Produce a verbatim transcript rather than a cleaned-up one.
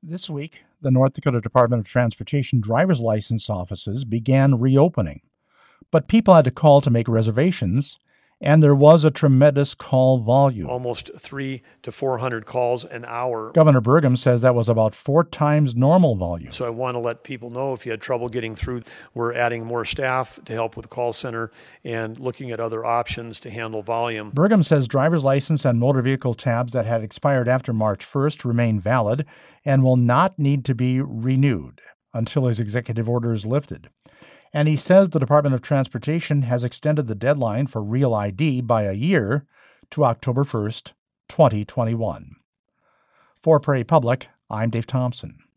This week, the North Dakota Department of Transportation driver's license offices began reopening, but people had to call to make reservations, and there was a tremendous call volume. Almost three to four hundred calls an hour. Governor Burgum says that was about four times normal volume. So I want to let people know if you had trouble getting through, we're adding more staff to help with the call center and looking at other options to handle volume. Burgum says driver's license and motor vehicle tabs that had expired after March first remain valid and will not need to be renewed until his executive order is lifted. And he says the Department of Transportation has extended the deadline for Real I D by a year to October first, twenty twenty-one. For Prairie Public, I'm Dave Thompson.